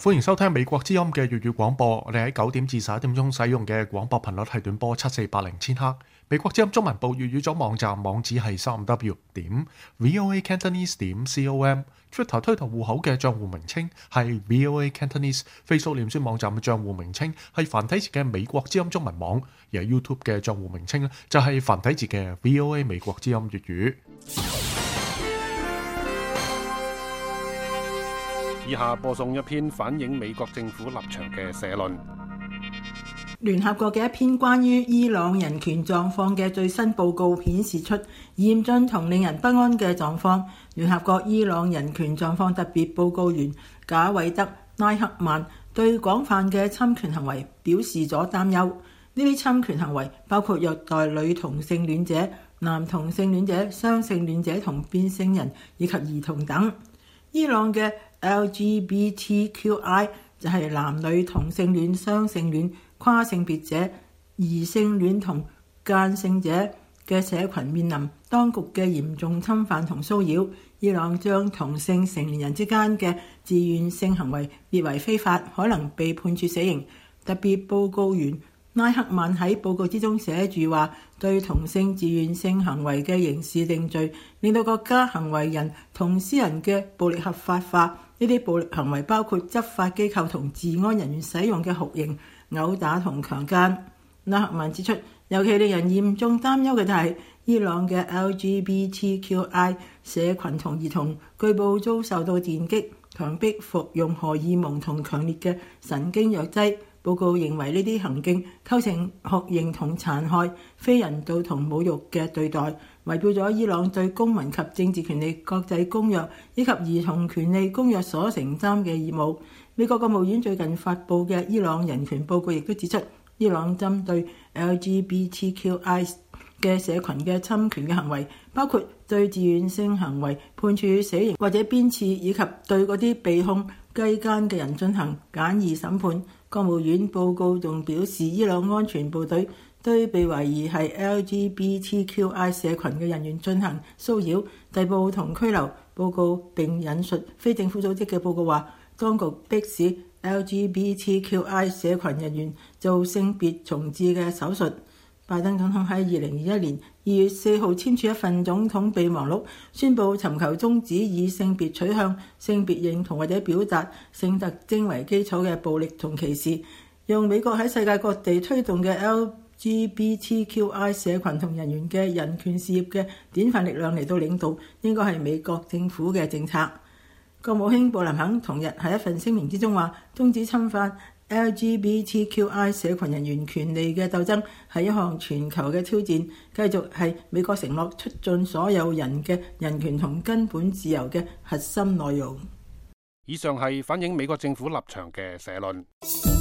歡迎收聽美國之音嘅粵語廣播。我哋喺9點至11點鐘使用嘅廣播頻率係短波7480千赫。美國之音中文部粵語組網站網址係3w.voacantonese.com。Twitter 推特戶口嘅賬戶名稱係 VOA Cantonese。Facebook 臉書網站嘅賬戶名稱係繁體字嘅美國之音中文網。而 YouTube 嘅賬戶名稱咧就係繁體字嘅 VOA 美國之音粵語。 以下播送一篇反映美國政府立場嘅社論。 聯合國嘅一篇關於伊朗人權狀況嘅最新報告顯示出嚴峻同令人不安嘅狀況。聯合國伊朗人權狀況特別報告員賈偉德拉克曼對廣泛嘅侵權行為表示咗擔憂。呢啲侵權行為包括虐待女同性戀者、男同性戀者、雙性戀者同變性人以及兒童等。伊朗嘅LGBTQI 就係男女同性戀、雙性戀、跨性別者、異性戀同間性者嘅社群面臨當局嘅嚴重侵犯同騷擾。伊朗將同性成年人之間嘅自願性行為列為非法，可能被判處死刑。特別報告員拉克曼喺報告之中寫住話，對同性自願性行為嘅刑事定罪，令到國家行為人同私人嘅暴力合法化。呢啲暴力行為包括執法機構同治安人員使用嘅酷刑、毆打同強姦。拉克曼指出，尤其令人嚴重擔憂嘅就係伊朗嘅 LGBTQI 社群同兒童據報遭受到電擊、強迫服用荷爾蒙同強烈嘅神經藥劑。報告認為呢啲行徑構成酷刑同殘害、非人道同侮辱嘅對待，違背咗伊朗對公民及政治權利國際公約以及兒童權利公約所承擔嘅義務。美國國務院最近發布嘅伊朗人權報告亦都指出，伊朗針對 LGBTQI 嘅社群嘅侵權嘅行為，包括對自願性行為判處死刑或者鞭笞，以及對嗰啲被控雞姦嘅人進行簡易審判。國務院報告仲表示，伊朗安全部隊對被懷疑係 LGBTQI 社群嘅人員進行騷擾、逮捕同拘留。報告並引述非政府組織嘅報告話，當局迫使 LGBTQI 社群人員做性別重置嘅手術。拜登總統喺2021年2月4號簽署一份總統備忘錄，宣布尋求終止以性別取向、性別認同或者表達性特徵為基礎嘅暴力同歧視，用美國喺世界各地推動嘅 LGBTQI 社群同人員嘅人權事業嘅典範力量嚟到領導，應該係美國政府嘅政策。國務卿布林肯同日喺一份聲明之中話，終止侵犯LGBTQI 社群人員權利嘅鬥爭係一項全球嘅挑戰，繼續係美國承諾促進所有人嘅人權同根本自由嘅核心內容。 以上係反映美國政府立場嘅社論。